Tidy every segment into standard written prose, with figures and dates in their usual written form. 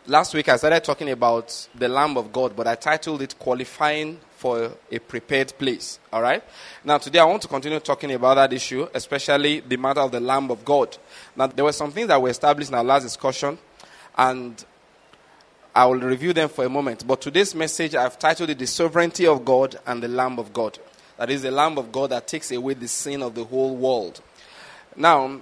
Last week I started talking about the Lamb of God, but I titled it Qualifying for a Prepared Place. All right? Now today I want to continue talking about that issue, especially the matter of the Lamb of God. Now there were some things that were established in our last discussion, and I will review them for a moment. But today's message I've titled it The Sovereignty of God and the Lamb of God. That is the Lamb of God that takes away the sin of the whole world. Now,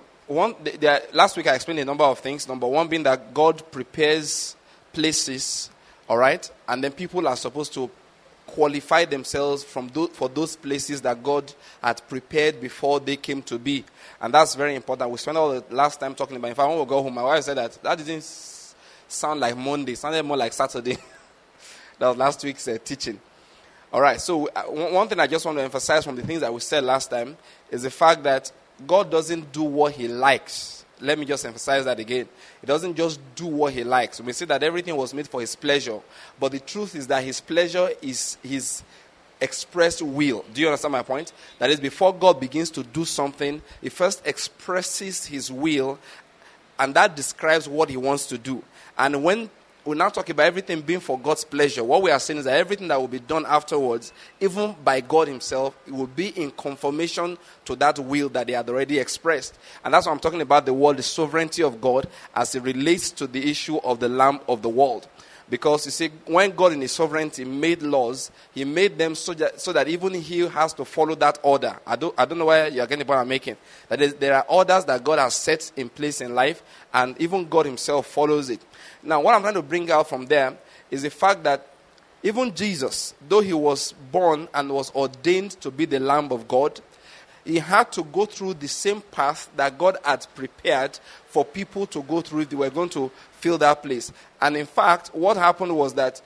last week I explained a number of things. Number one being that God prepares places, all right? And then people are supposed to qualify themselves for those places that God had prepared before they came to be. And that's very important. We spent all the last time talking about it. If I want to go home, my wife said that didn't sound like Monday. It sounded more like Saturday. That was last week's teaching. All right, so one thing I just want to emphasize from the things that we said last time is the fact that God doesn't do what he likes. Let me just emphasize that again. He doesn't just do what he likes. We say that everything was made for his pleasure. But the truth is that his pleasure is his expressed will. Do you understand my point? That is, before God begins to do something, he first expresses his will, and that describes what he wants to do. And when we now talk about everything being for God's pleasure, what we are saying is that everything that will be done afterwards, even by God himself, it will be in conformation to that will that he had already expressed. And that's why I'm talking about the sovereignty of God as it relates to the issue of the Lamb of the world. Because you see, when God in his sovereignty made laws, he made them so that even he has to follow that order. I don't know why you're getting the point I'm making. That is, there are orders that God has set in place in life, and even God himself follows it. Now, what I'm trying to bring out from there is the fact that even Jesus, though he was born and was ordained to be the Lamb of God, he had to go through the same path that God had prepared for people to go through if they were going to fill that place. And in fact, what happened was that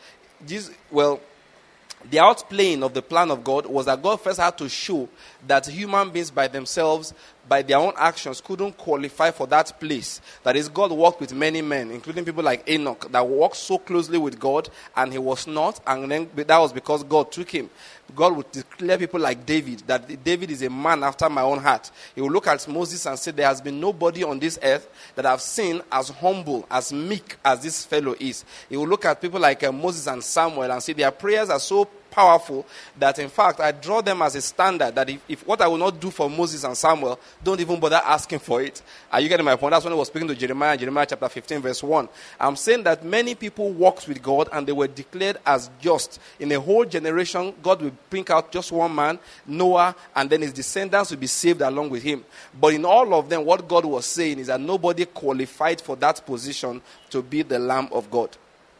the outplaying of the plan of God was that God first had to show that human beings by themselves, by their own actions, couldn't qualify for that place. That is, God walked with many men, including people like Enoch, that walked so closely with God, and he was not, and then that was because God took him. God would declare people like David, that David is a man after my own heart. He will look at Moses and say, there has been nobody on this earth that I've seen as humble, as meek as this fellow is. He will look at people like Moses and Samuel and say, their prayers are so powerful that in fact I draw them as a standard, that if what I will not do for Moses and Samuel, don't even bother asking for it. Are you getting my point? That's when I was speaking to Jeremiah chapter 15 verse 1. I'm saying that many people walked with God and they were declared as just. In a whole generation, God will bring out just one man, Noah, and then his descendants will be saved along with him. But in all of them, what God was saying is that nobody qualified for that position to be the Lamb of God.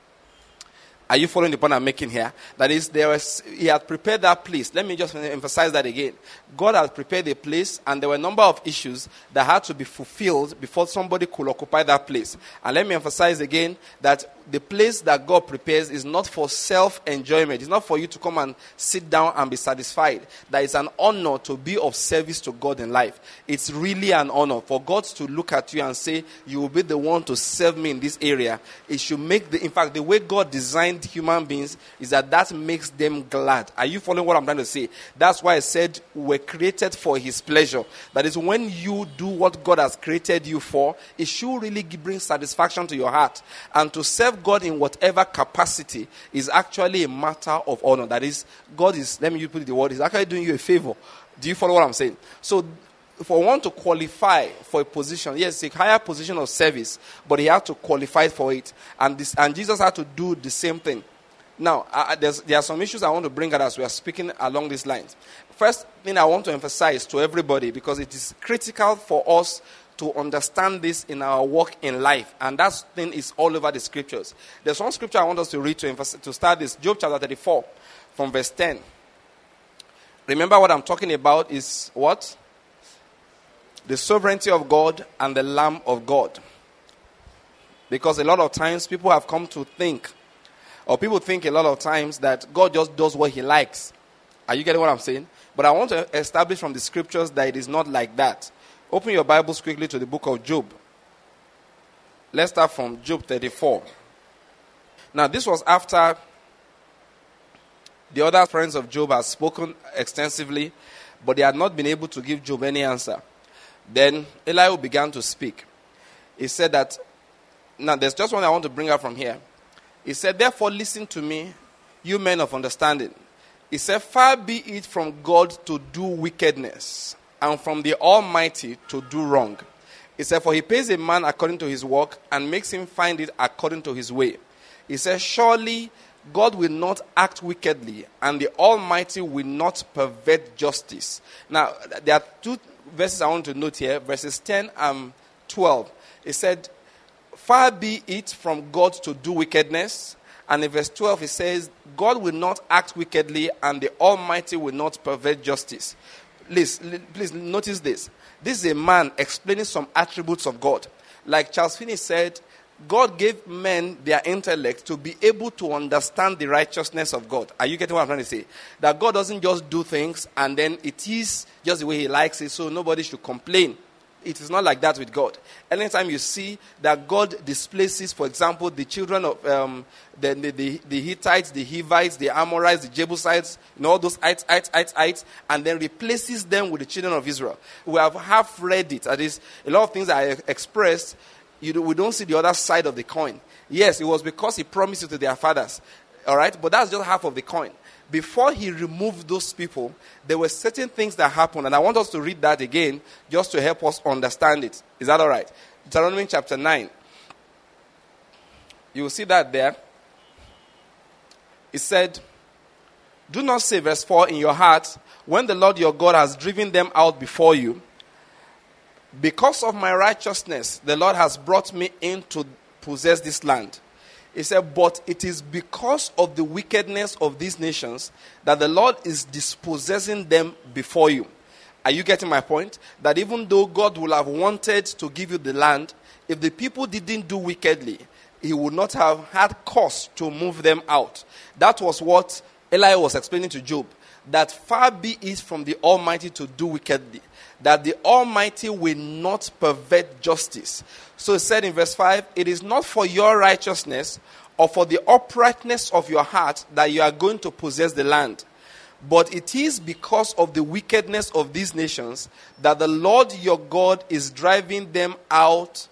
Are you following the point I'm making here? That is, he had prepared that place. Let me just emphasize that again. God had prepared a place, and there were a number of issues that had to be fulfilled before somebody could occupy that place. And let me emphasize again that the place that God prepares is not for self-enjoyment. It's not for you to come and sit down and be satisfied. That it's an honor to be of service to God in life. It's really an honor for God to look at you and say, you will be the one to serve me in this area. It should make in fact, the way God designed human beings is that makes them glad. Are you following what I'm trying to say? That's why I said we're created for his pleasure. That is, when you do what God has created you for, it should really bring satisfaction to your heart. And to serve God in whatever capacity is actually a matter of honor. That is, God is, let me put the word, is actually doing you a favor. Do you follow what I'm saying? So, for one to qualify for a position, yes, a higher position of service, but he had to qualify for it. And Jesus had to do the same thing. Now, there are some issues I want to bring out as we are speaking along these lines. First thing I want to emphasize to everybody, because it is critical for us to understand this in our walk in life. And that thing is all over the scriptures. There's one scripture I want us to read to start this. Job chapter 34 from verse 10. Remember what I'm talking about is what? The sovereignty of God and the Lamb of God. Because a lot of times people have come to think, or people think a lot of times that God just does what he likes. Are you getting what I'm saying? But I want to establish from the scriptures that it is not like that. Open your Bibles quickly to the book of Job. Let's start from Job 34. Now, this was after the other friends of Job had spoken extensively, but they had not been able to give Job any answer. Then Elihu began to speak. He said that Now, there's just one I want to bring out from here. He said, therefore, listen to me, you men of understanding. He said, far be it from God to do wickedness, and from the Almighty to do wrong. He said, for he pays a man according to his work, and makes him find it according to his way. He said, surely God will not act wickedly, and the Almighty will not pervert justice. Now, there are two verses I want to note here, verses 10 and 12. It said, far be it from God to do wickedness. And in verse 12 it says, God will not act wickedly, and the Almighty will not pervert justice. Please notice this. This is a man explaining some attributes of God. Like Charles Finney said, God gave men their intellect to be able to understand the righteousness of God. Are you getting what I'm trying to say? That God doesn't just do things and then it is just the way he likes it, so nobody should complain. It is not like that with God. Anytime you see that God displaces, for example, the children of the Hittites, the Hivites, the Amorites, the Jebusites, all those ites, and then replaces them with the children of Israel. We have half read it. That is, a lot of things are expressed. We don't see the other side of the coin. Yes, it was because he promised it to their fathers. All right? But that's just half of the coin. Before he removed those people, there were certain things that happened. And I want us to read that again just to help us understand it. Is that all right? Deuteronomy chapter 9. You will see that there. It said, do not say, verse 4, in your heart, when the Lord your God has driven them out before you, because of my righteousness, the Lord has brought me in to possess this land. He said, but it is because of the wickedness of these nations that the Lord is dispossessing them before you. Are you getting my point? That even though God would have wanted to give you the land, if the people didn't do wickedly, he would not have had cause to move them out. That was what Eli was explaining to Job. That far be it from the Almighty to do wickedly, that the Almighty will not pervert justice. So it said in verse 5, it is not for your righteousness or for the uprightness of your heart that you are going to possess the land, but it is because of the wickedness of these nations that the Lord your God is driving them out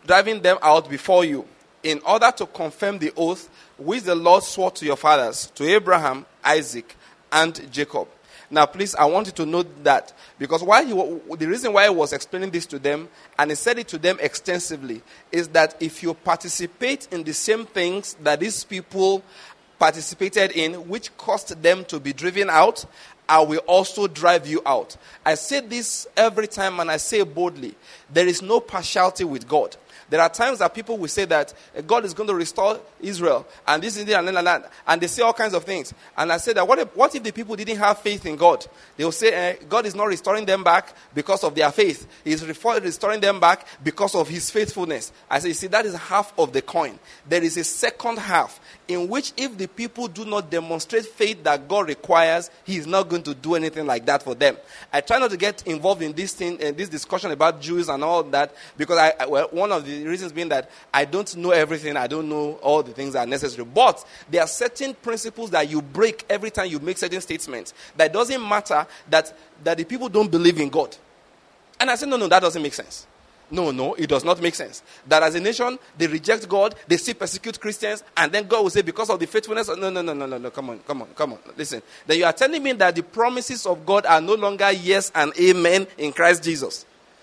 before you, in order to confirm the oath which the Lord swore to your fathers, to Abraham, Isaac, and Jacob. Now, please, I want you to note that, because the reason why he was explaining this to them, and he said it to them extensively, is that if you participate in the same things that these people participated in, which caused them to be driven out, I will also drive you out. I say this every time, and I say it boldly. There is no partiality with God. There are times that people will say that God is going to restore Israel, and this is it, and they say all kinds of things. And I say that what if the people didn't have faith in God? They will say God is not restoring them back because of their faith. He is restoring them back because of his faithfulness. I say, you see, that is half of the coin. There is a second half in which if the people do not demonstrate faith that God requires, he is not going to do anything like that for them. I try not to get involved in this thing, in this discussion about Jews and all that, because one of the reasons being that I don't know everything, I don't know all the things that are necessary. But there are certain principles that you break every time you make certain statements. That it doesn't matter that the people don't believe in God. And I said, no, that doesn't make sense. No, it does not make sense. That as a nation, they reject God, they still persecute Christians, and then God will say, because of the faithfulness, no, come on. Listen, then you are telling me that the promises of God are no longer yes and amen in Christ Jesus.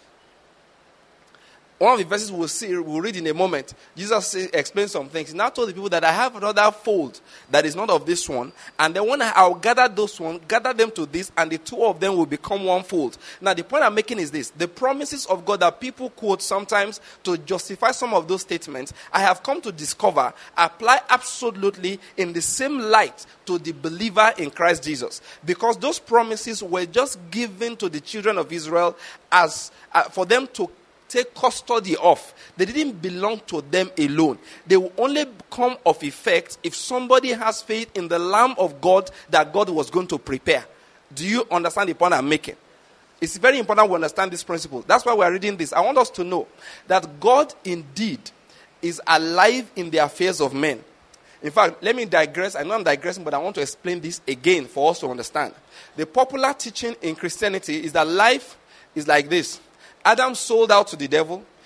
One of the verses we'll read in a moment, Jesus explains some things. He now told the people that I have another fold that is not of this one. And then when I'll gather those one, gather them to this, and the two of them will become one fold. Now the point I'm making is this. The promises of God that people quote sometimes to justify some of those statements, I have come to discover, apply absolutely in the same light to the believer in Christ Jesus. Because those promises were just given to the children of Israel as for them to take custody of. They didn't belong to them alone. They will only come of effect if somebody has faith in the Lamb of God that God was going to prepare. Do you understand the point I'm making? It's very important we understand this principle. That's why we're reading this. I want us to know that God indeed is alive in the affairs of men. In fact, let me digress. I know I'm digressing, but I want to explain this again for us to understand. The popular teaching in Christianity is that life is like this. Adam sold out to the devil.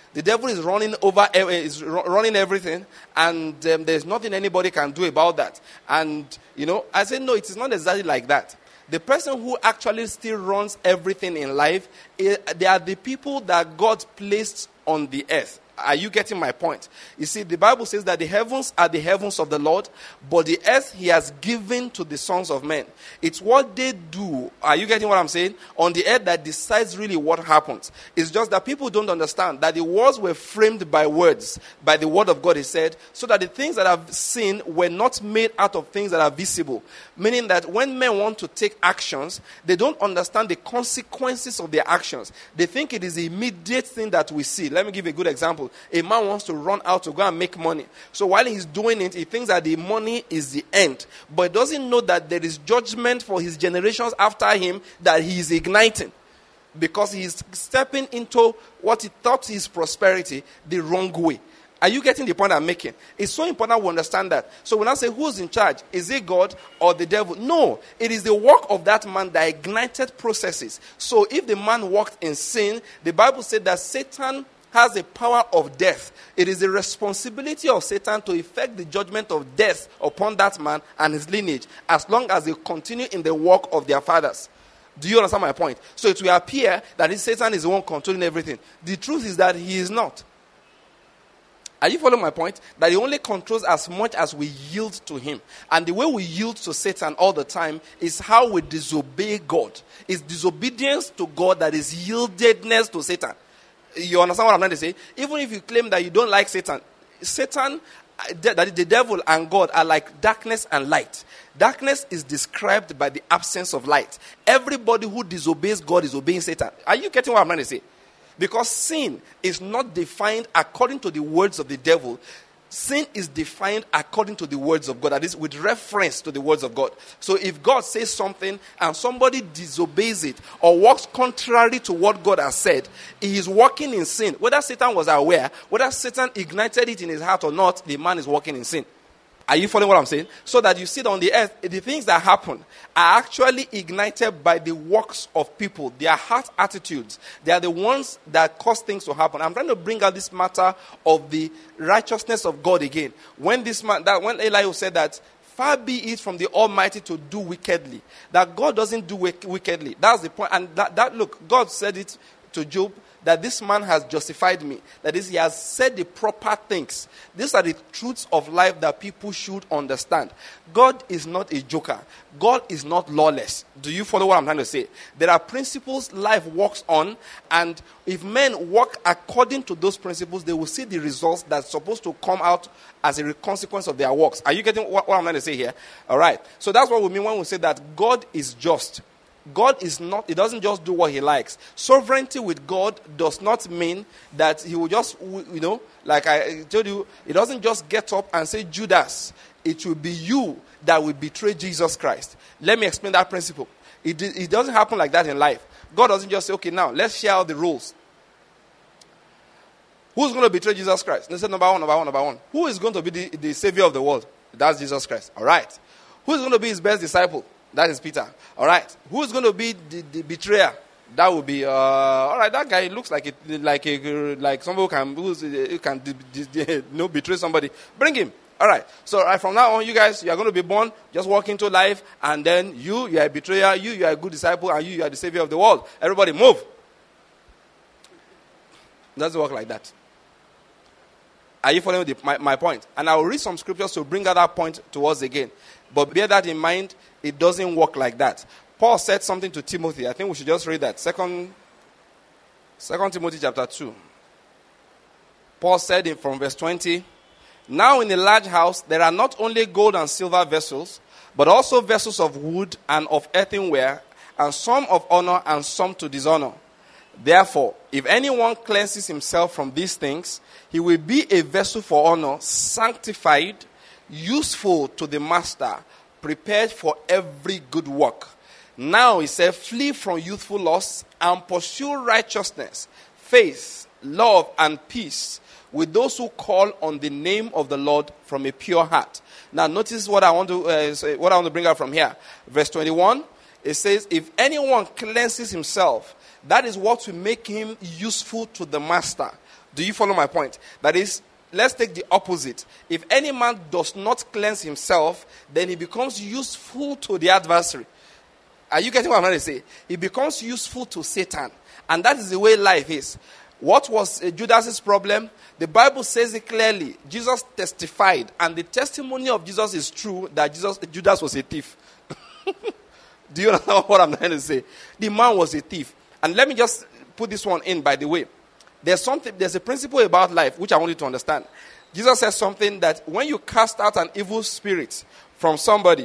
The devil is running everything, and there's nothing anybody can do about that. And, I say, no, it is not exactly like that. The person who actually still runs everything in life, they are the people that God placed on the earth. Are you getting my point? You see, the Bible says that the heavens are the heavens of the Lord, but the earth he has given to the sons of men. It's what they do. Are you getting what I'm saying? On the earth that decides really what happens. It's just that people don't understand that the words were framed by words, by the word of God, he said, so that the things that are seen were not made out of things that are visible. Meaning that when men want to take actions, they don't understand the consequences of their actions. They think it is the immediate thing that we see. Let me give a good example. A man wants to run out to go and make money. So while he's doing it, he thinks that the money is the end. But he doesn't know that there is judgment for his generations after him that he is igniting. Because he's stepping into what he thought is prosperity the wrong way. Are you getting the point I'm making? It's so important we understand that. So when I say who's in charge, is it God or the devil? No, it is the work of that man that ignited processes. So if the man walked in sin, the Bible said that Satan has the power of death. It is the responsibility of Satan to effect the judgment of death upon that man and his lineage, as long as they continue in the work of their fathers. Do you understand my point? So it will appear that Satan is the one controlling everything. The truth is that he is not. Are you following my point? That he only controls as much as we yield to him. And the way we yield to Satan all the time is how we disobey God. It's disobedience to God that is yieldedness to Satan. You understand what I'm trying to say? Even if you claim that you don't like Satan, that the devil and God are like darkness and light. Darkness is described by the absence of light. Everybody who disobeys God is obeying Satan. Are you getting what I'm trying to say? Because sin is not defined according to the words of the devil. Sin is defined according to the words of God. That is, with reference to the words of God. So if God says something and somebody disobeys it or walks contrary to what God has said, he is walking in sin. Whether Satan was aware, whether Satan ignited it in his heart or not, the man is walking in sin. Are you following what I'm saying? So that you see that on the earth, the things that happen are actually ignited by the works of people, their heart attitudes. They are the ones that cause things to happen. I'm trying to bring out this matter of the righteousness of God again. When Elihu said that, far be it from the Almighty to do wickedly. That God doesn't do wickedly. That's the point. And look, God said it to Job, that this man has justified me. That is, he has said the proper things. These are the truths of life that people should understand. God is not a joker. God is not lawless. Do you follow what I'm trying to say? There are principles life works on, and if men walk according to those principles, they will see the results that's supposed to come out as a consequence of their works. Are you getting what I'm trying to say here? All right. So that's what we mean when we say that God is just. God is not, he doesn't just do what he likes. Sovereignty with God does not mean that he will just, like I told you, he doesn't just get up and say, Judas, it will be you that will betray Jesus Christ. Let me explain that principle. It doesn't happen like that in life. God doesn't just say, okay, now let's share out the rules. Who's going to betray Jesus Christ? They said number one. Who is going to be the savior of the world? That's Jesus Christ. All right. Who is going to be his best disciple? That is Peter. All right. Who is going to be the betrayer? That will be all right. That guy looks like somebody who can betray somebody. Bring him. All right. So from now on, you guys, you are going to be born, just walk into life, and then you are a betrayer, you are a good disciple, and you are the savior of the world. Everybody move. It doesn't work like that. Are you following my point? And I will read some scriptures to bring out that point to us again. But bear that in mind, it doesn't work like that. Paul said something to Timothy. I think we should just read that. 2 Timothy chapter 2. Paul said from verse 20, now in a large house there are not only gold and silver vessels, but also vessels of wood and of earthenware, and some of honor and some to dishonor. Therefore, if anyone cleanses himself from these things, he will be a vessel for honor, sanctified, useful to the master, prepared for every good work. Now, he said, flee from youthful lusts and pursue righteousness, faith, love, and peace with those who call on the name of the Lord from a pure heart. Now, notice what I want to bring out from here. Verse 21, it says, if anyone cleanses himself, that is what will make him useful to the master. Do you follow my point? That is, let's take the opposite. If any man does not cleanse himself, then he becomes useful to the adversary. Are you getting what I'm trying to say? He becomes useful to Satan. And that is the way life is. What was Judas's problem? The Bible says it clearly. Jesus testified, and the testimony of Jesus is true, that Judas was a thief. Do you understand what I'm trying to say? The man was a thief. And let me just put this one in, by the way. There's a principle about life which I want you to understand. Jesus says something that when you cast out an evil spirit from somebody,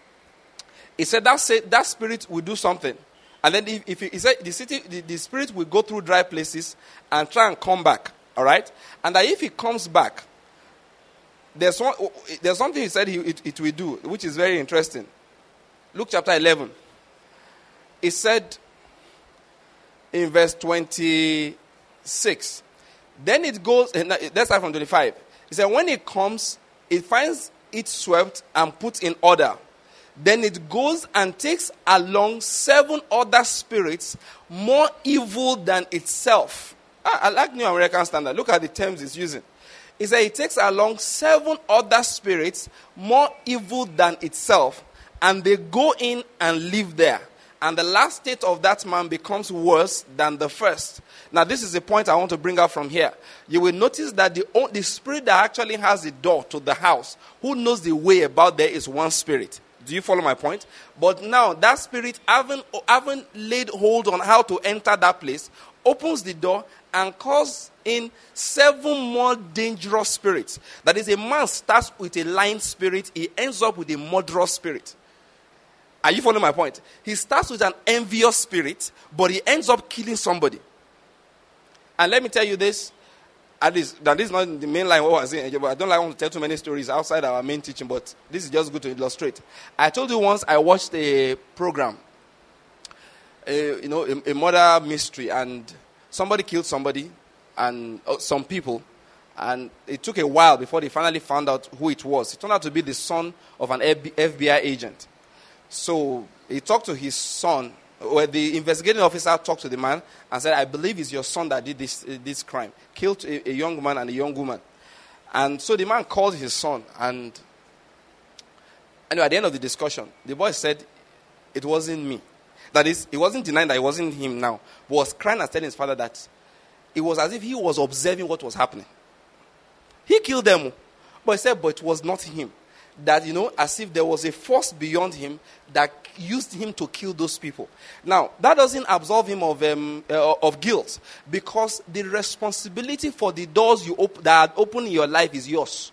he said that spirit will do something. And then he said the spirit will go through dry places and try and come back. All right? And that if he comes back, there's something he said it will do, which is very interesting. Luke chapter 11. He said in verse 26, then it goes, let's start from 25. He said, when it comes, it finds it swept and put in order. Then it goes and takes along 7 other spirits more evil than itself. I like New American Standard. Look at the terms it's using. He said it takes along 7 other spirits more evil than itself, and they go in and live there. And the last state of that man becomes worse than the first. Now, this is the point I want to bring up from here. You will notice that the spirit that actually has the door to the house, who knows the way about there, is one spirit. Do you follow my point? But now, that spirit, haven't laid hold on how to enter that place, opens the door and calls in 7 more dangerous spirits. That is, a man starts with a lying spirit, he ends up with a murderous spirit. Are you following my point? He starts with an envious spirit, but he ends up killing somebody. And let me tell you this, at least, that this is not the main line what I was saying, but I don't want to tell too many stories outside our main teaching, but this is just good to illustrate. I told you once I watched a program, a murder mystery, and somebody killed somebody, and some people, and it took a while before they finally found out who it was. It turned out to be the son of an FBI agent. So he talked to his son, where the investigating officer talked to the man and said, I believe it's your son that did this crime. Killed a young man and a young woman. And so the man called his son, and anyway, at the end of the discussion, the boy said, it wasn't me. That is, he wasn't denying that it wasn't him now, but was crying and telling his father that it was as if he was observing what was happening. He killed them, but he said, but it was not him. That, as if there was a force beyond him that used him to kill those people. Now, that doesn't absolve him of guilt, because the responsibility for the doors that open in your life is yours.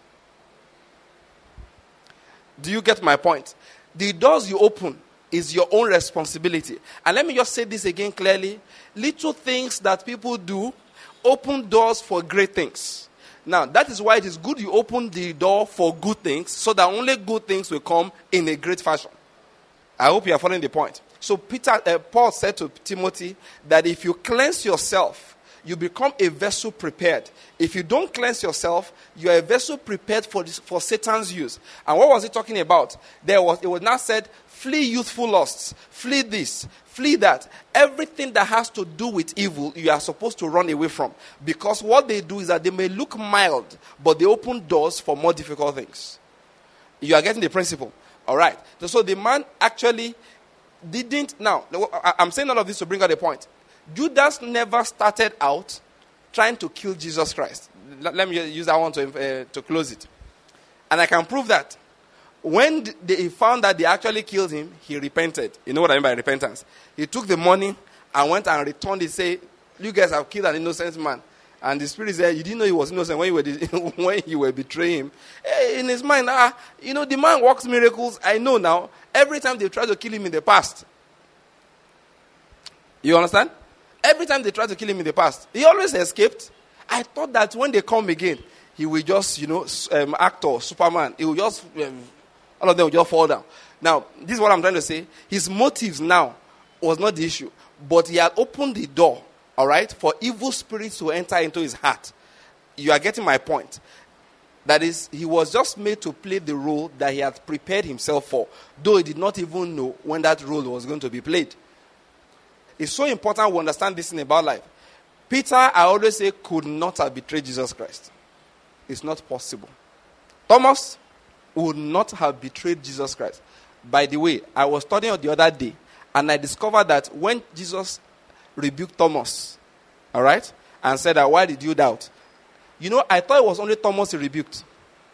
Do you get my point? The doors you open is your own responsibility. And let me just say this again clearly. Little things that people do open doors for great things. Now, that is why it is good you open the door for good things, so that only good things will come in a great fashion. I hope you are following the point. So Paul said to Timothy that if you cleanse yourself, you become a vessel prepared. If you don't cleanse yourself, you are a vessel prepared for Satan's use. And what was he talking about? It was now said, flee youthful lusts, flee this, flee that. Everything that has to do with evil, you are supposed to run away from. Because what they do is that they may look mild, but they open doors for more difficult things. You are getting the principle. All right. So the man actually didn't. Now, I'm saying all of this to bring out a point. Judas never started out trying to kill Jesus Christ. Let me use that one to close it. And I can prove that. When he found that they actually killed him, he repented. You know what I mean by repentance? He took the money and went and returned it, say, you guys have killed an innocent man. And the spirit said, you didn't know he was innocent when you were betraying him. In his mind, the man works miracles. I know now. Every time they tried to kill him in the past. You understand? Every time they tried to kill him in the past, he always escaped. I thought that when they come again, he will just, actor, Superman. He will just, all of them will just fall down. Now, this is what I'm trying to say. His motives now was not the issue. But he had opened the door, all right, for evil spirits to enter into his heart. You are getting my point. That is, he was just made to play the role that he had prepared himself for, though he did not even know when that role was going to be played. It's so important we understand this thing about life. Peter, I always say, could not have betrayed Jesus Christ. It's not possible. Thomas would not have betrayed Jesus Christ. By the way, I was studying the other day, and I discovered that when Jesus rebuked Thomas, all right, and said that, why did you doubt? I thought it was only Thomas he rebuked.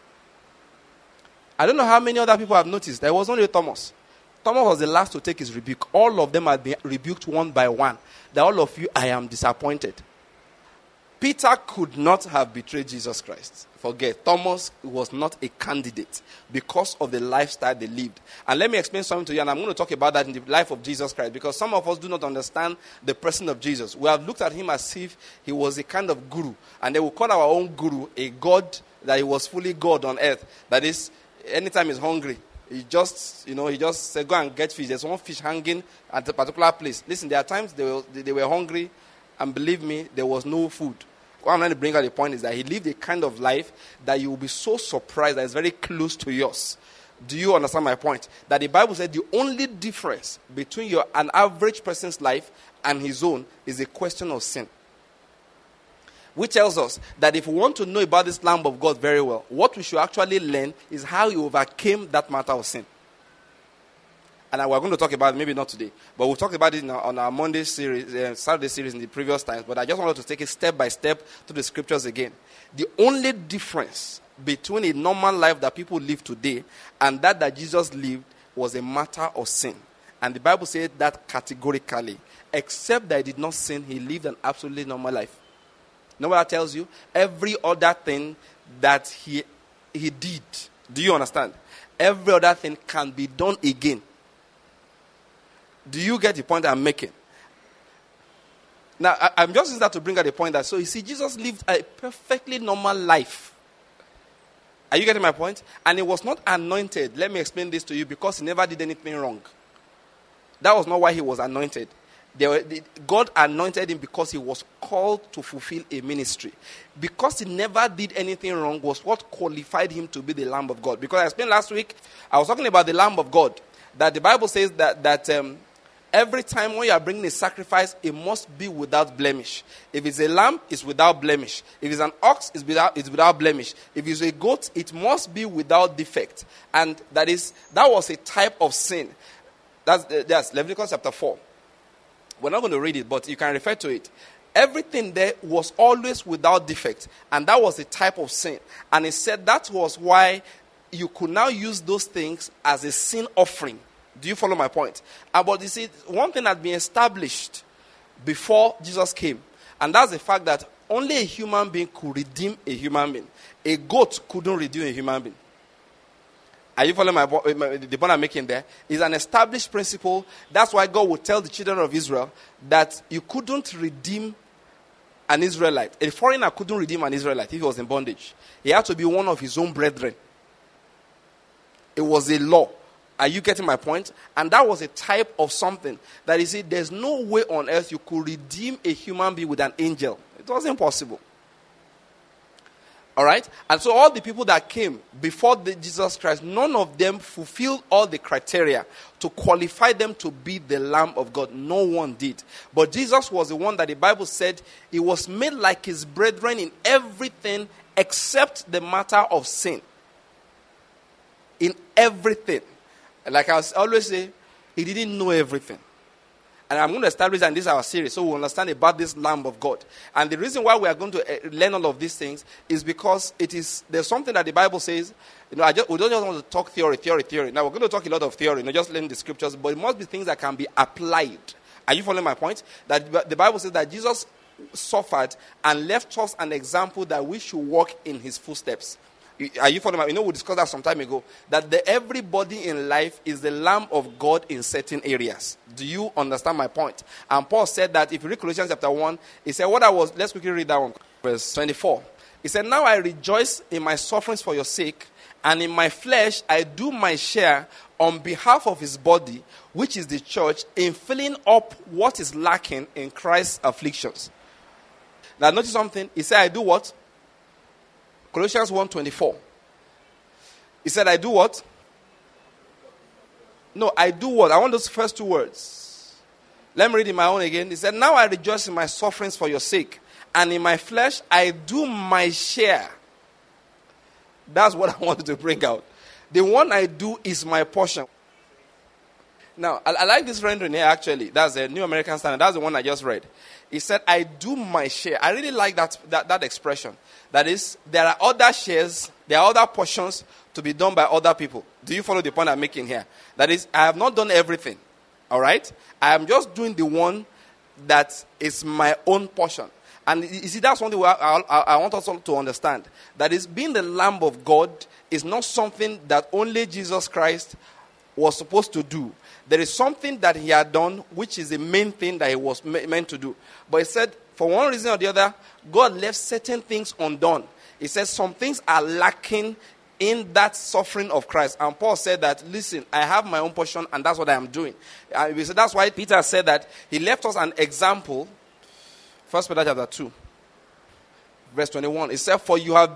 I don't know how many other people have noticed. There was only Thomas. Thomas was the last to take his rebuke. All of them had been rebuked one by one. That all of you, I am disappointed. Peter could not have betrayed Jesus Christ. Forget, Thomas was not a candidate because of the lifestyle they lived. And let me explain something to you, and I'm going to talk about that in the life of Jesus Christ, because some of us do not understand the person of Jesus. We have looked at him as if he was a kind of guru, and they will call our own guru a god, that he was fully God on earth. That is, anytime he's hungry, he just said, go and get fish. There's one fish hanging at a particular place. Listen, there are times they were hungry, and believe me, there was no food. What I'm trying to bring out the point is that he lived a kind of life that you will be so surprised that it's very close to yours. Do you understand my point? That the Bible said the only difference between an average person's life and his own is a question of sin. Which tells us that if we want to know about this Lamb of God very well, what we should actually learn is how he overcame that matter of sin. And we're going to talk about it, maybe not today, but we'll talk about it on our Monday series, Saturday series in the previous times. But I just wanted to take it step by step to the scriptures again. The only difference between a normal life that people live today and that Jesus lived was a matter of sin. And the Bible said that categorically. Except that he did not sin, he lived an absolutely normal life. You know what that tells you? Every other thing that he did, do you understand? Every other thing can be done again. Do you get the point I'm making? Now, I'm just using that to bring out the point that, so you see, Jesus lived a perfectly normal life. Are you getting my point? And he was not anointed. Let me explain this to you, because he never did anything wrong. That was not why he was anointed. God anointed him because he was called to fulfill a ministry. Because he never did anything wrong was what qualified him to be the Lamb of God. Because I explained last week, I was talking about the Lamb of God. That the Bible says that every time when you are bringing a sacrifice, it must be without blemish. If it's a lamb, it's without blemish. If it's an ox, it's without blemish. If it's a goat, it must be without defect. And that was a type of sin. That's Leviticus chapter 4. We're not going to read it, but you can refer to it. Everything there was always without defect. And that was a type of sin. And he said that was why you could now use those things as a sin offering. Do you follow my point? But you see, one thing had been established before Jesus came, and that's the fact that only a human being could redeem a human being. A goat couldn't redeem a human being. Are you following the point I'm making there? It's an established principle. That's why God would tell the children of Israel that you couldn't redeem an Israelite. A foreigner couldn't redeem an Israelite if he was in bondage. He had to be one of his own brethren. It was a law. Are you getting my point? And that was a type of something that, you see, there's no way on earth you could redeem a human being with an angel. It wasn't possible. All right? And so all the people that came before Jesus Christ, none of them fulfilled all the criteria to qualify them to be the Lamb of God. No one did. But Jesus was the one that the Bible said he was made like his brethren in everything except the matter of sin. In everything. Like I always say, he didn't know everything. And I'm going to establish that in this our series so we understand about this Lamb of God. And the reason why we are going to learn all of these things is because there's something that the Bible says. We don't just want to talk theory. Now we're going to talk a lot of theory, not just learn the scriptures, but it must be things that can be applied. Are you following my point? That the Bible says that Jesus suffered and left us an example that we should walk in his footsteps. Are you following my? We discussed that some time ago. That everybody in life is the Lamb of God in certain areas. Do you understand my point? And Paul said that if you read Colossians chapter 1, he said, let's quickly read that one. Verse 24. He said, now I rejoice in my sufferings for your sake, and in my flesh I do my share on behalf of his body, which is the church, in filling up what is lacking in Christ's afflictions. Now notice something. He said, I do what? Colossians 1:24. He said, I do what? No, I do what? I want those first two words. Let me read in my own again. He said, now I rejoice in my sufferings for your sake, and in my flesh I do my share. That's what I wanted to bring out. The one I do is my portion. Now, I like this rendering here, actually. That's the New American Standard. That's the one I just read. He said, I do my share. I really like that expression. That is, there are other shares, there are other portions to be done by other people. Do you follow the point I'm making here? That is, I have not done everything. All right? I am just doing the one that is my own portion. And you see, that's one thing I want us all to understand. That is, being the Lamb of God is not something that only Jesus Christ was supposed to do. There is something that he had done, which is the main thing that he was meant to do. But he said, for one reason or the other, God left certain things undone. He said some things are lacking in that suffering of Christ. And Paul said that, listen, I have my own portion, and that's what I am doing. And so that's why Peter said that he left us an example. 1 Peter chapter 2, verse 21. He said, for you have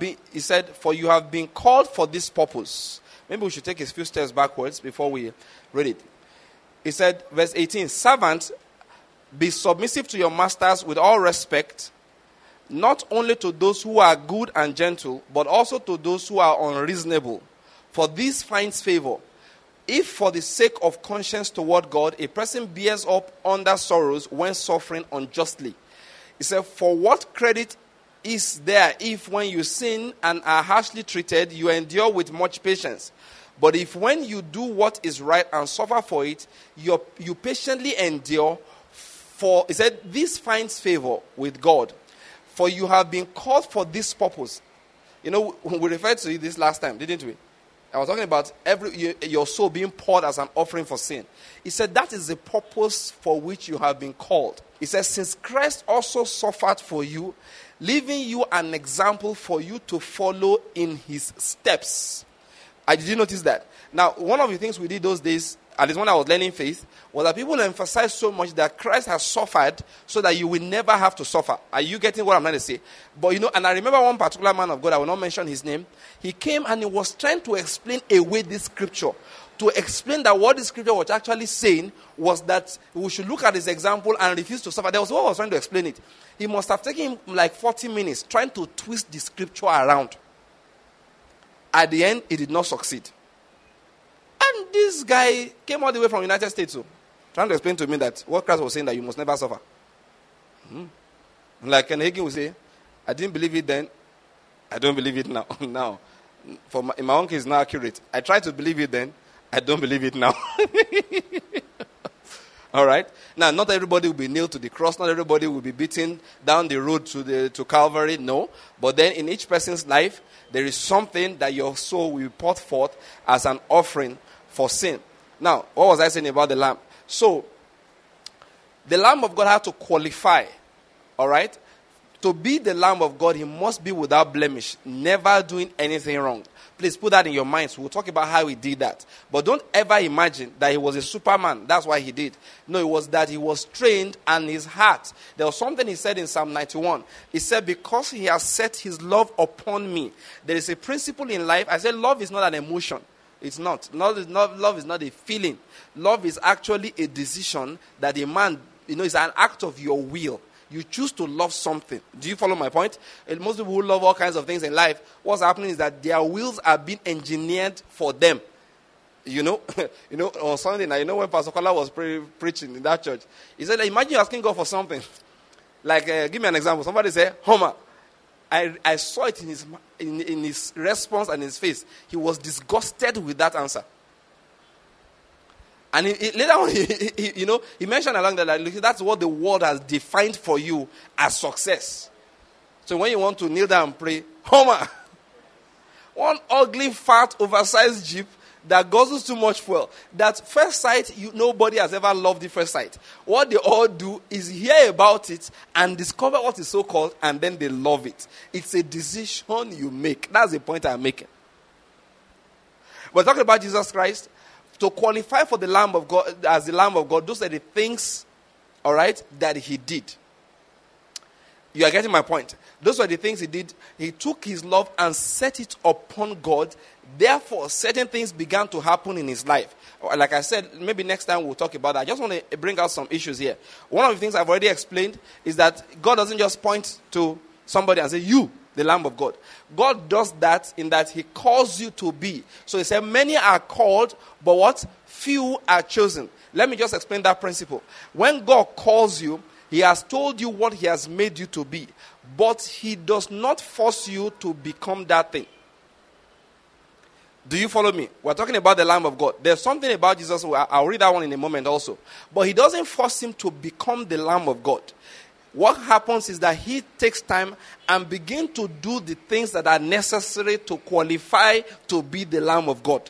been called for this purpose. Maybe we should take a few steps backwards before we read it. He said, verse 18, servants, be submissive to your masters with all respect, not only to those who are good and gentle, but also to those who are unreasonable. For this finds favor. If for the sake of conscience toward God, a person bears up under sorrows when suffering unjustly. He said, for what credit is there if when you sin and are harshly treated, you endure with much patience? But if when you do what is right and suffer for it, you patiently endure, for, he said, this finds favor with God. For you have been called for this purpose. You know, we referred to this last time, didn't we? I was talking about your soul being poured as an offering for sin. He said that is the purpose for which you have been called. He says, since Christ also suffered for you, leaving you an example for you to follow in his steps. Did you notice that? Now, one of the things we did those days, at least when I was learning faith, was that people emphasize so much that Christ has suffered so that you will never have to suffer. Are you getting what I'm trying to say? But you know, and I remember one particular man of God, I will not mention his name. He came and he was trying to explain away this scripture. To explain that what the scripture was actually saying was that we should look at his example and refuse to suffer. That was what I was trying to explain it. He must have taken him like 40 minutes trying to twist the scripture around. At the end, he did not succeed. And this guy came all the way from the United States, trying to explain to me that what Christ was saying, that you must never suffer. Like Ken Hagin would say, I didn't believe it then, I don't believe it now. Now, in my own case, it's not accurate. I tried to believe it then, I don't believe it now. All right? Now, not everybody will be nailed to the cross. Not everybody will be beaten down the road to Calvary. No. But then in each person's life, there is something that your soul will put forth as an offering for sin. Now, what was I saying about the Lamb? So, the Lamb of God had to qualify. All right? To be the Lamb of God, he must be without blemish, never doing anything wrong. Please put that in your minds. We'll talk about how he did that. But don't ever imagine that he was a Superman. That's why he did. No, it was that he was trained and his heart. There was something he said in Psalm 91. He said, because he has set his love upon me. There is a principle in life. I said love is not an emotion. It's not. Love is not a feeling. Love is actually a decision that a man, is an act of your will. You choose to love something. Do you follow my point? And most people who love all kinds of things in life, what's happening is that their wills are being engineered for them. On Sunday night, when Pastor Kola was preaching in that church, he said, imagine you're asking God for something. Like, give me an example. Somebody said, Homer. I saw it in his response and his face. He was disgusted with that answer. And later on, he mentioned along that, like, that's what the world has defined for you as success. So when you want to kneel down and pray, Homer, one ugly, fat, oversized Jeep that guzzles too much fuel. That first sight, nobody has ever loved the first sight. What they all do is hear about it and discover what is so called, and then they love it. It's a decision you make. That's the point I'm making. We're talking about Jesus Christ. To qualify for the Lamb of God, as the Lamb of God, those are the things, all right, that he did. You are getting my point. Those were the things he did. He took his love and set it upon God. Therefore, certain things began to happen in his life. Like I said, maybe next time we'll talk about that. I just want to bring out some issues here. One of the things I've already explained is that God doesn't just point to somebody and say, you, the Lamb of God. God does that in that he calls you to be. So he said, many are called, but what? Few are chosen. Let me just explain that principle. When God calls you, he has told you what he has made you to be. But he does not force you to become that thing. Do you follow me? We're talking about the Lamb of God. There's something about Jesus. I'll read that one in a moment also. But he doesn't force him to become the Lamb of God. What happens is that he takes time and begins to do the things that are necessary to qualify to be the Lamb of God.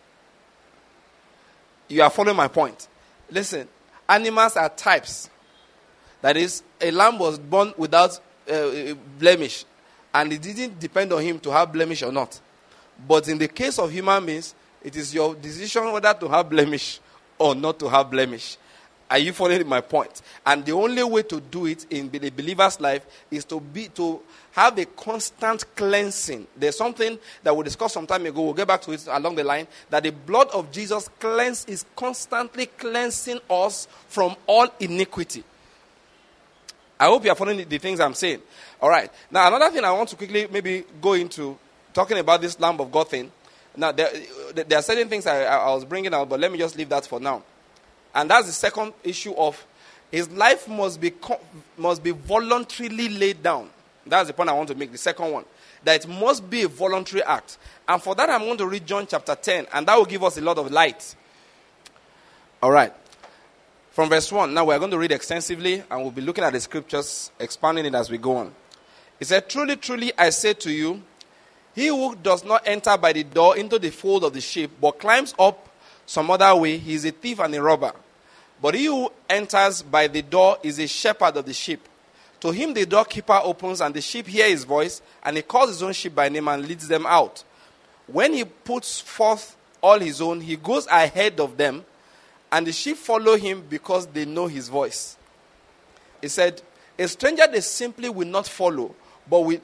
You are following my point. Listen, animals are types. That is, a lamb was born without blemish. And it didn't depend on him to have blemish or not. But in the case of human beings, it is your decision whether to have blemish or not to have blemish. Are you following my point? And the only way to do it in the believer's life is to have a constant cleansing. There's something that we discussed some time ago. We'll get back to it along the line. That the blood of Jesus is constantly cleansing us from all iniquity. I hope you are following the things I'm saying. All right. Now, another thing I want to quickly maybe go into, talking about this Lamb of God thing. Now, there are certain things I was bringing out, but let me just leave that for now. And that's the second issue of his life must be voluntarily laid down. That's the point I want to make, the second one. That it must be a voluntary act. And for that, I'm going to read John chapter 10, and that will give us a lot of light. All right. From verse 1, now we're going to read extensively, and we'll be looking at the scriptures, expanding it as we go on. It said, truly, truly, I say to you, he who does not enter by the door into the fold of the sheep, but climbs up some other way, he is a thief and a robber. But he who enters by the door is a shepherd of the sheep. To him the doorkeeper opens, and the sheep hear his voice, and he calls his own sheep by name and leads them out. When he puts forth all his own, he goes ahead of them, and the sheep follow him because they know his voice. He said, a stranger they simply will not follow, but will...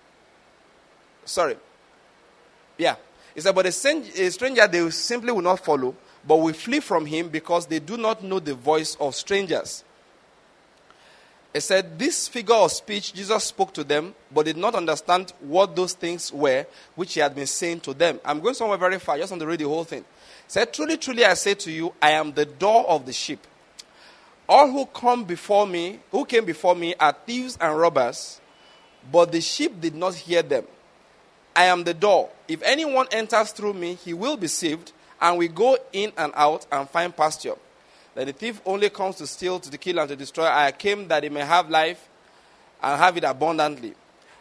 He said, but a stranger they simply will not follow, but will flee from him because they do not know the voice of strangers. He said, this figure of speech Jesus spoke to them, but did not understand what those things were which he had been saying to them. I'm going somewhere very far. I just want to read the whole thing. He said, truly, truly, I say to you, I am the door of the sheep. All who came before me are thieves and robbers, but the sheep did not hear them. I am the door. If anyone enters through me, he will be saved, and will go in and out and find pasture. That the thief only comes to steal, to kill, and to destroy. I came that he may have life and have it abundantly.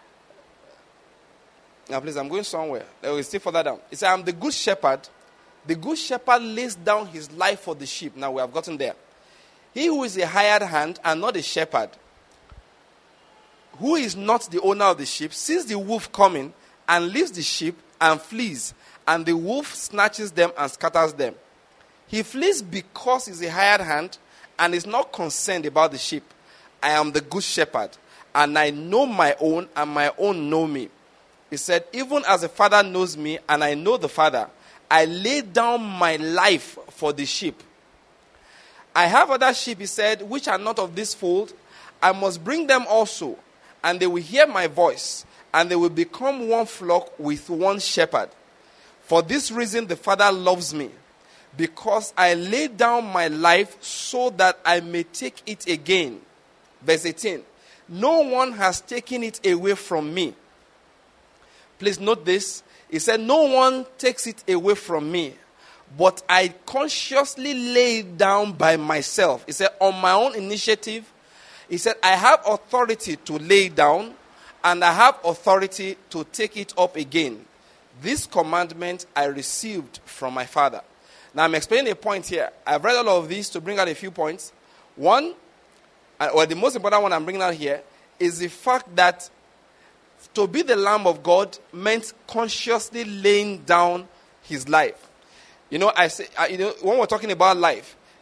Now, please, I'm going somewhere. We'll stay further down. It says, I am the good shepherd. The good shepherd lays down his life for the sheep. Now, we have gotten there. He who is a hired hand and not a shepherd, who is not the owner of the sheep, sees the wolf coming and leaves the sheep and flees, and the wolf snatches them and scatters them. He flees because he's a hired hand and is not concerned about the sheep. I am the good shepherd, and I know my own, and my own know me. He said, even as the Father knows me, and I know the Father, I lay down my life for the sheep. I have other sheep, he said, which are not of this fold. I must bring them also, and they will hear my voice, and they will become one flock with one shepherd. For this reason the Father loves me, because I lay down my life so that I may take it again. Verse 18. No one has taken it away from me. Please note this. He said, no one takes it away from me, but I consciously lay it down by myself. He said, on my own initiative. He said, I have authority to lay down, and I have authority to take it up again. This commandment I received from my Father. Now I'm explaining a point here. I've read all of these to bring out a few points. One, or the most important one I'm bringing out here, is the fact that to be the Lamb of God meant consciously laying down his life. You know, when we're talking about life,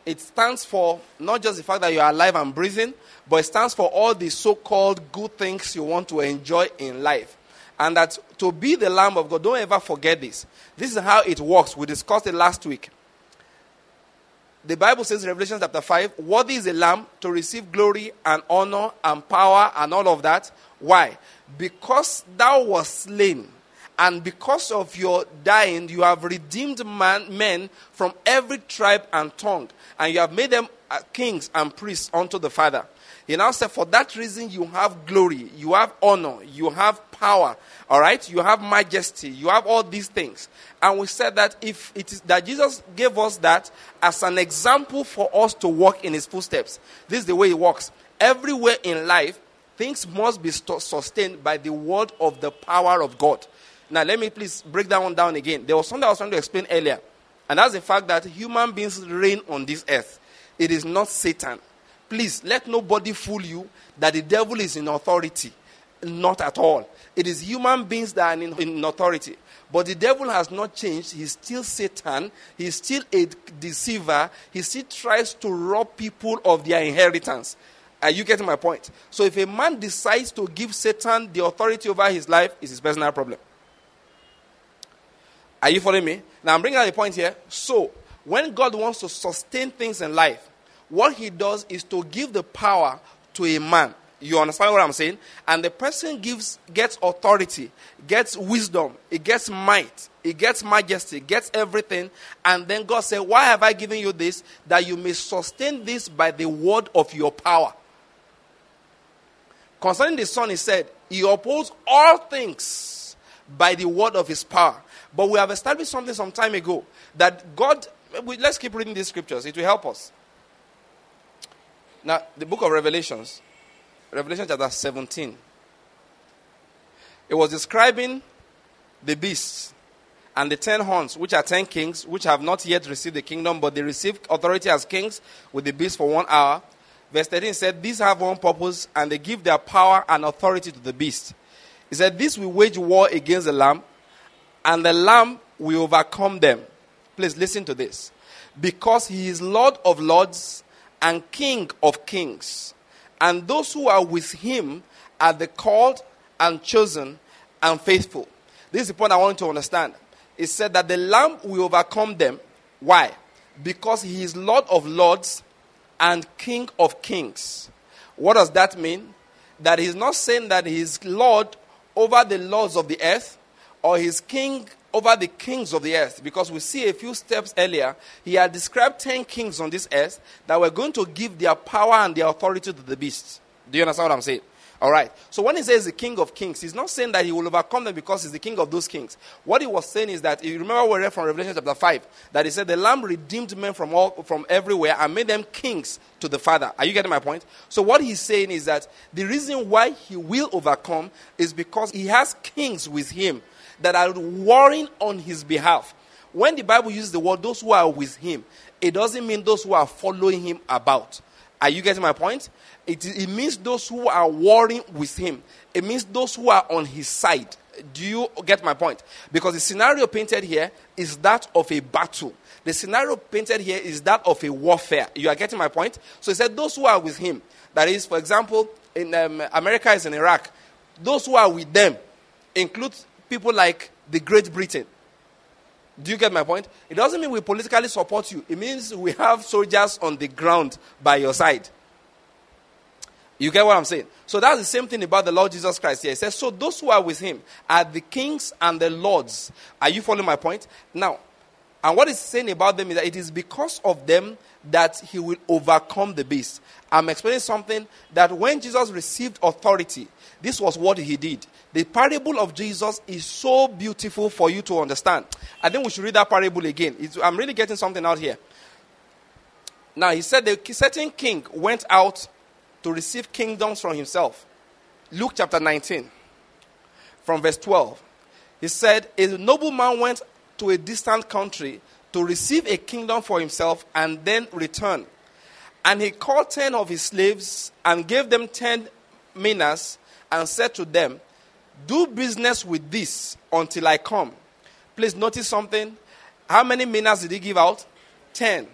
it stands for not just the fact that you are alive and breathing, but it stands for all the so-called good things you want to enjoy in life. And that to be the Lamb of God, don't ever forget this. This is how it works. We discussed it last week. The Bible says in Revelation chapter 5, worthy is the Lamb to receive glory and honor and power and all of that. Why? Because thou wast slain, and because of your dying, you have redeemed men from every tribe and tongue, and you have made them kings and priests unto the Father. He now said, for that reason you have glory, you have honor, you have power, all right? You have majesty, you have all these things. And we said that if it is that Jesus gave us that as an example for us to walk in his footsteps. This is the way it works. Everywhere in life, things must be sustained by the word of the power of God. Now, let me please break that one down again. There was something I was trying to explain earlier, and that's the fact that human beings reign on this earth. It is not Satan. Please, let nobody fool you that the devil is in authority. Not at all. It is human beings that are in authority. But the devil has not changed. He's still Satan. He's still a deceiver. He still tries to rob people of their inheritance. Are you getting my point? So if a man decides to give Satan the authority over his life, it's his personal problem. Are you following me? Now I'm bringing out a point here. So when God wants to sustain things in life, what he does is to give the power to a man. You understand what I'm saying? And the person gets authority, gets wisdom, it gets might, it gets majesty, gets everything. And then God said, why have I given you this? That you may sustain this by the word of your power. Concerning the Son, he said, he upholds all things by the word of his power. But we have established something some time ago, that God, let's keep reading these scriptures, it will help us. Now, the book of Revelation chapter 17. It was describing the beasts and the 10 horns, which are 10 kings, which have not yet received the kingdom, but they received authority as kings with the beast for 1 hour. Verse 13 said, these have one purpose, and they give their power and authority to the beast. He said, this will wage war against the Lamb, and the Lamb will overcome them. Please listen to this. Because he is Lord of lords and King of kings. And those who are with him are the called and chosen and faithful. This is the point I want you to understand. It said that the Lamb will overcome them. Why? Because he is Lord of lords and King of kings. What does that mean? That he's not saying that he's Lord over the lords of the earth, or he's king over the kings of the earth. Because we see a few steps earlier, he had described 10 kings on this earth that were going to give their power and their authority to the beast. Do you understand what I'm saying? All right. So when he says the King of kings, he's not saying that he will overcome them because he's the king of those kings. What he was saying is that, you remember we read from Revelation chapter 5, that he said the Lamb redeemed men from everywhere and made them kings to the Father. Are you getting my point? So what he's saying is that the reason why he will overcome is because he has kings with him that are warring on his behalf. When the Bible uses the word those who are with him, it doesn't mean those who are following him about. Are you getting my point? It means those who are warring with him. It means those who are on his side. Do you get my point? Because the scenario painted here is that of a battle. The scenario painted here is that of a warfare. You are getting my point? So he said those who are with him. That is, for example, in America is in Iraq. Those who are with them include people like the Great Britain. Do you get my point? It doesn't mean we politically support you. It means we have soldiers on the ground by your side. You get what I'm saying? So that's the same thing about the Lord Jesus Christ here. He says, so those who are with him are the kings and the lords. Are you following my point? Now, and what he's saying about them is that it is because of them that he will overcome the beast. I'm explaining something that when Jesus received authority, this was what he did. The parable of Jesus is so beautiful for you to understand. I think we should read that parable again. I'm really getting something out here. Now, he said the certain king went out to receive kingdoms from himself. Luke chapter 19, from verse 12. He said, a nobleman went to a distant country to receive a kingdom for himself and then return. And he called 10 of his slaves and gave them 10 minas and said to them, do business with this until I come. Please notice something. How many minas did he give out? 10.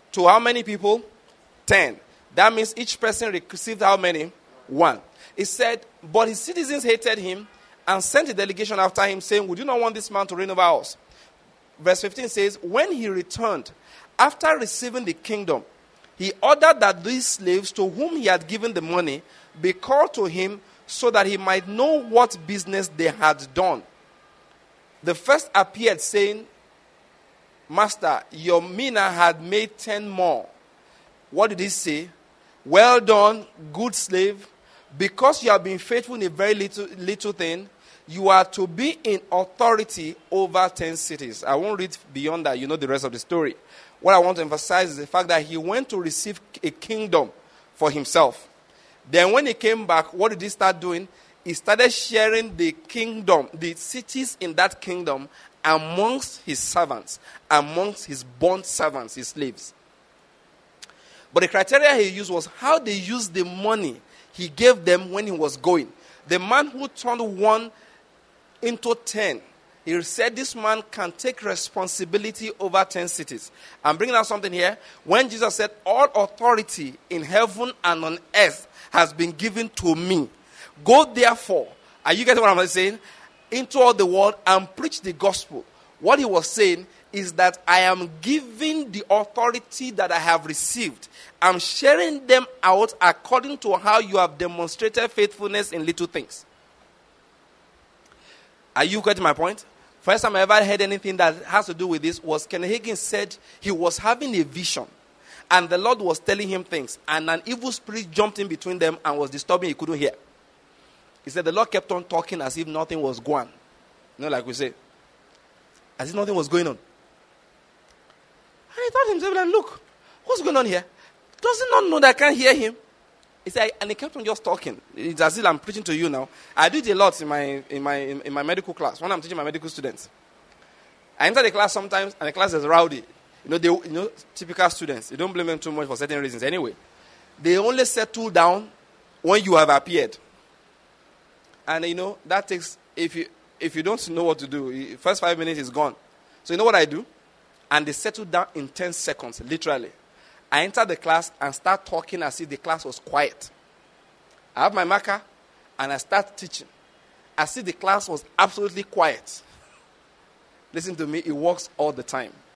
To how many people? 10. That means each person received how many? 1. It said, but his citizens hated him and sent a delegation after him, saying, would you not want this man to reign over us? Verse 15 says, when he returned, after receiving the kingdom, he ordered that these slaves to whom he had given the money be called to him so that he might know what business they had done. The first appeared, saying, Master, your mina had made 10 more. What did he say? Well done, good slave. Because you have been faithful in a very little thing, you are to be in authority over 10 cities. I won't read beyond that. You know the rest of the story. What I want to emphasize is the fact that he went to receive a kingdom for himself. Then when he came back, what did he start doing? He started sharing the kingdom, the cities in that kingdom, amongst his servants, amongst his bond servants, his slaves. But the criteria he used was how they used the money he gave them when he was going. The man who turned 1 into 10, he said this man can take responsibility over 10 cities. I'm bringing out something here. When Jesus said, all authority in heaven and on earth has been given to me. Go therefore, are you getting what I'm saying? Into all the world and preach the gospel. What he was saying is that I am giving the authority that I have received. I'm sharing them out according to how you have demonstrated faithfulness in little things. Are you getting my point? First time I ever heard anything that has to do with this was Kenneth Hagin said he was having a vision. And the Lord was telling him things. And an evil spirit jumped in between them and was disturbing. He couldn't hear. He said the Lord kept on talking as if nothing was going on. You know, like we say. As if nothing was going on. And he thought to himself, like, look, what's going on here? Does he not know that I can't hear him? He said, and he kept on just talking. It's as if I'm preaching to you now. I do it a lot in my medical class when I'm teaching my medical students. I enter the class sometimes, and the class is rowdy. Typical students. You don't blame them too much for certain reasons. Anyway, they only settle down when you have appeared. And that takes, if you don't know what to do, first 5 minutes is gone. So you know what I do? And they settle down in 10 seconds, literally. I enter the class and start talking as if the class was quiet. I have my marker and I start teaching as if the class was absolutely quiet. Listen to me, it works all the time.